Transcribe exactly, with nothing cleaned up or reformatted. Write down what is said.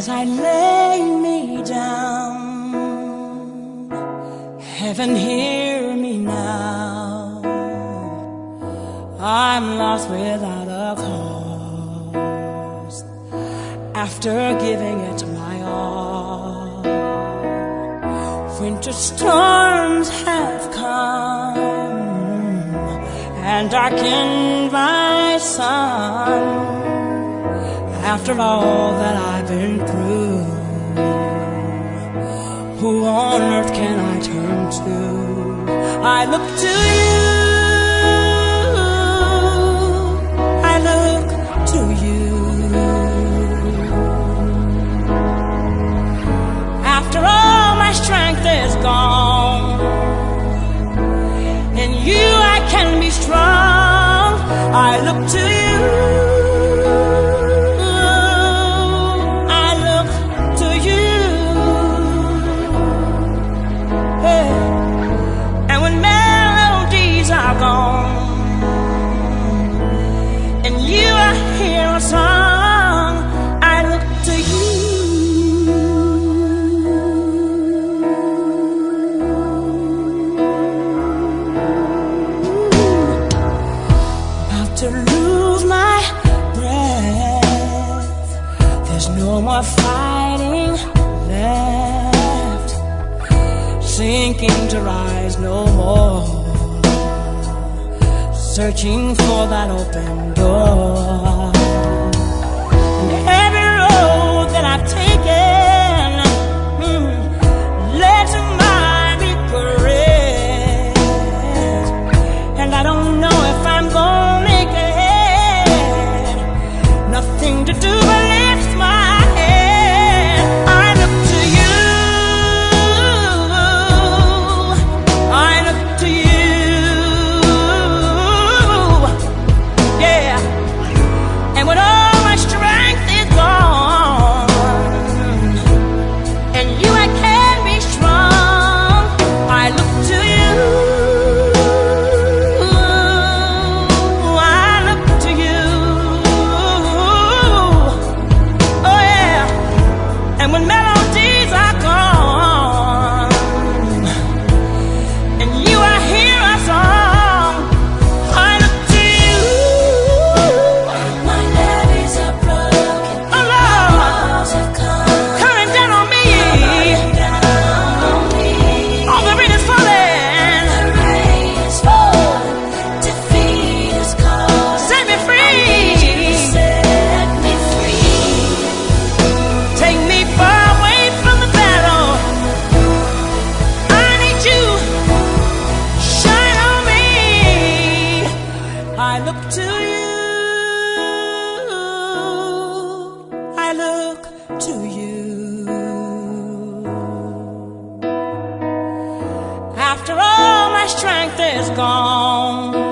as I lay me down. Heaven, hear me now. I'm lost without a cause, after giving it my all. Winter storms have come and darkened my sun. After all that I've been through, who on earth can I turn to? I look to you, I look to you. After all my strength is gone, in you I can be strong. I look to you, and you I hear a song. I look to you. About to lose my breath, there's no more fighting left, sinking to rise no more, searching for that open door. And every road that I've taken mm, led to my regret, and I don't know if I'm gonna make it. Nothing to do but lift my head. I look to you, I look to you. I look to you, I look to you. After all my strength is gone,